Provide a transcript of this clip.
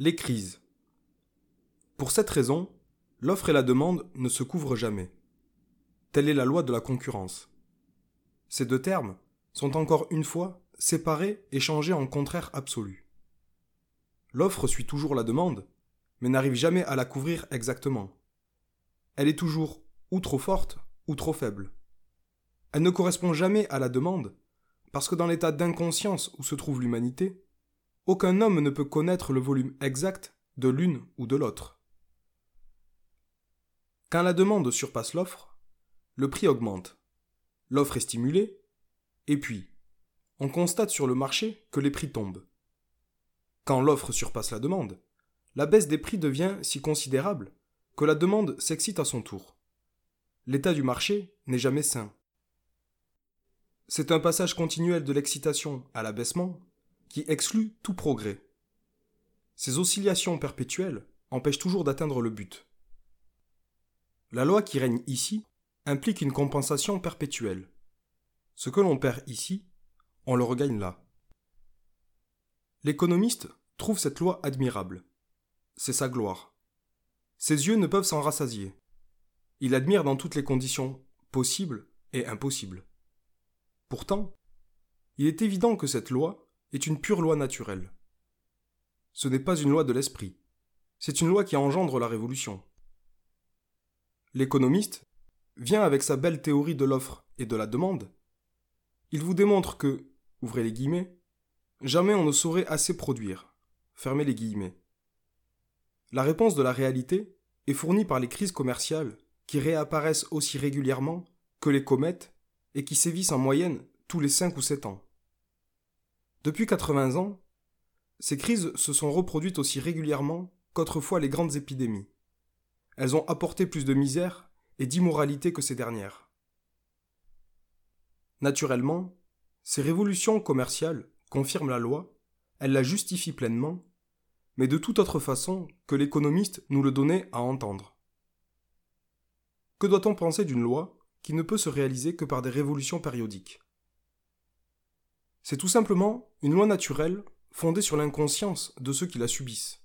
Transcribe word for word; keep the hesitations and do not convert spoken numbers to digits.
Les crises. Pour cette raison, l'offre et la demande ne se couvrent jamais. Telle est la loi de la concurrence. Ces deux termes sont encore une fois séparés et changés en contraire absolu. L'offre suit toujours la demande, mais n'arrive jamais à la couvrir exactement. Elle est toujours ou trop forte ou trop faible. Elle ne correspond jamais à la demande, parce que dans l'état d'inconscience où se trouve l'humanité, aucun homme ne peut connaître le volume exact de l'une ou de l'autre. Quand la demande surpasse l'offre, le prix augmente, l'offre est stimulée, et puis, on constate sur le marché que les prix tombent. Quand l'offre surpasse la demande, la baisse des prix devient si considérable que la demande s'excite à son tour. L'état du marché n'est jamais sain. C'est un passage continuel de l'excitation à l'abaissement qui exclut tout progrès. Ces oscillations perpétuelles empêchent toujours d'atteindre le but. La loi qui règne ici implique une compensation perpétuelle. Ce que l'on perd ici, on le regagne là. L'économiste trouve cette loi admirable. C'est sa gloire. Ses yeux ne peuvent s'en rassasier. Il admire dans toutes les conditions possibles et impossibles. Pourtant, il est évident que cette loi est une pure loi naturelle. Ce n'est pas une loi de l'esprit. C'est une loi qui engendre la révolution. L'économiste vient avec sa belle théorie de l'offre et de la demande. Il vous démontre que, ouvrez les guillemets, jamais on ne saurait assez produire, fermez les guillemets. La réponse de la réalité est fournie par les crises commerciales qui réapparaissent aussi régulièrement que les comètes et qui sévissent en moyenne tous les cinq ou sept ans. Depuis quatre-vingts ans, ces crises se sont reproduites aussi régulièrement qu'autrefois les grandes épidémies. Elles ont apporté plus de misère et d'immoralité que ces dernières. Naturellement, ces révolutions commerciales confirment la loi, elles la justifient pleinement, mais de toute autre façon que l'économiste nous le donnait à entendre. Que doit-on penser d'une loi qui ne peut se réaliser que par des révolutions périodiques ? C'est tout simplement une loi naturelle fondée sur l'inconscience de ceux qui la subissent.